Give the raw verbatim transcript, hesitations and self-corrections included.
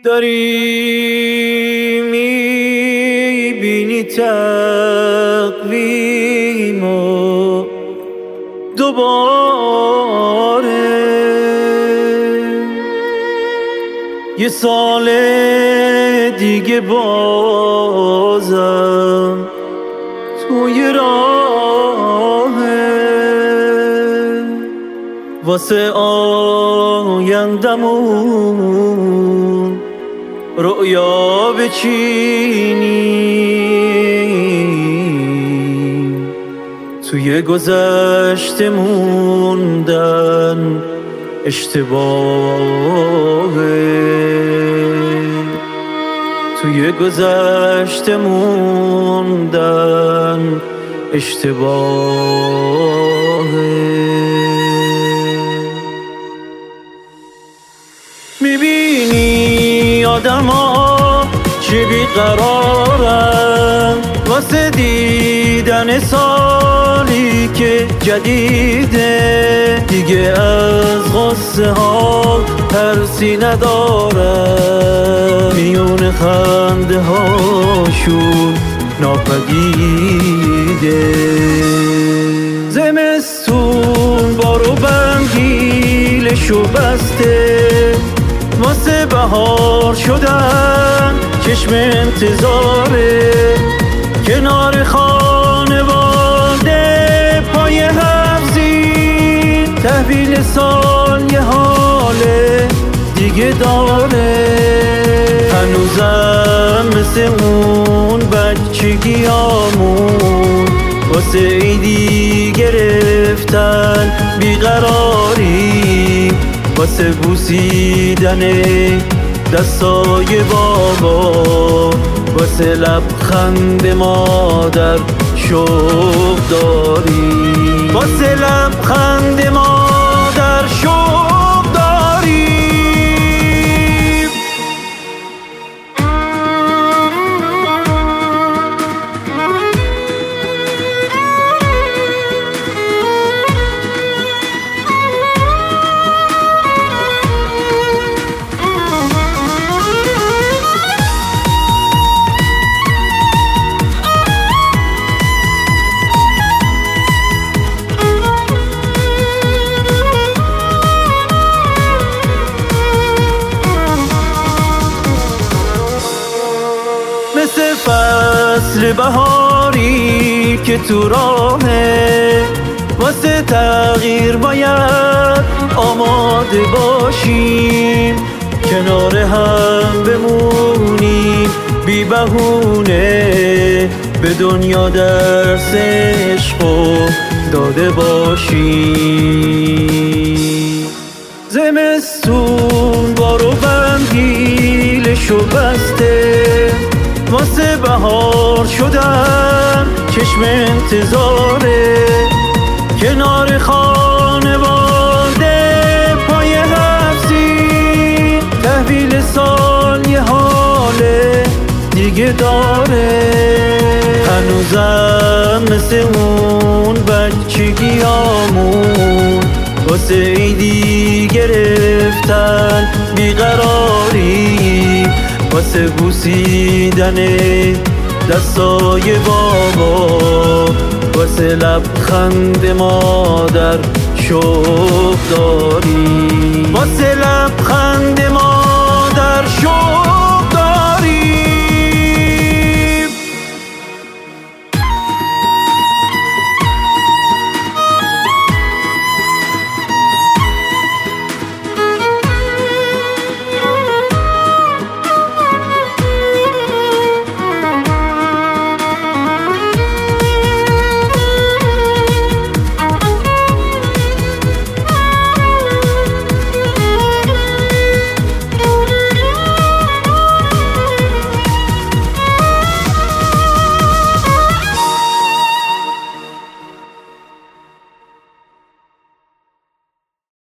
داری میبینی تقویمو دوباره یه سال دیگه بازم توی راهه واسه آیندمون رؤیا بچینیم توی گذشته موندن اشتباهه توی گذشته موندن اشتباهه میبینی آدم ها چه بیقرارن واسه دیدن سالی که جدیده دیگه از غصه ها ترسی ندارن میون خنده هاشون ناپدیده زمستون بارو بندیلشو بسته واسه بهار شدن چشم انتظاره کنار خانواده پای حفظی تحویل سال یه حال دیگه داره هنوزم مثل اون بچگیامون واسه ایدی گرفتن بیقراری واسه بوسیدن دستای بابا واسه لبخند مادر شوق داری واسه لبخند مادر شوق داری مثل فصل بهاری که تو راهه واسه تغییر باید آماده باشیم کنار هم بمونیم بی بهونه به دنیا درس عشقو داده باشیم زمستون بارو بندیلشو بسته واسه بهار شدن چشم انتظاره کنار خانواده پای حفظی تحویل سال یه حال دیگه داره هنوزم مثل اون بچگیامون واسه ایدی گرفتن بیقراری واسه بوسیدن دستای بابا واسه لبخند مادر شوق داری واسه لبخند مادر شوق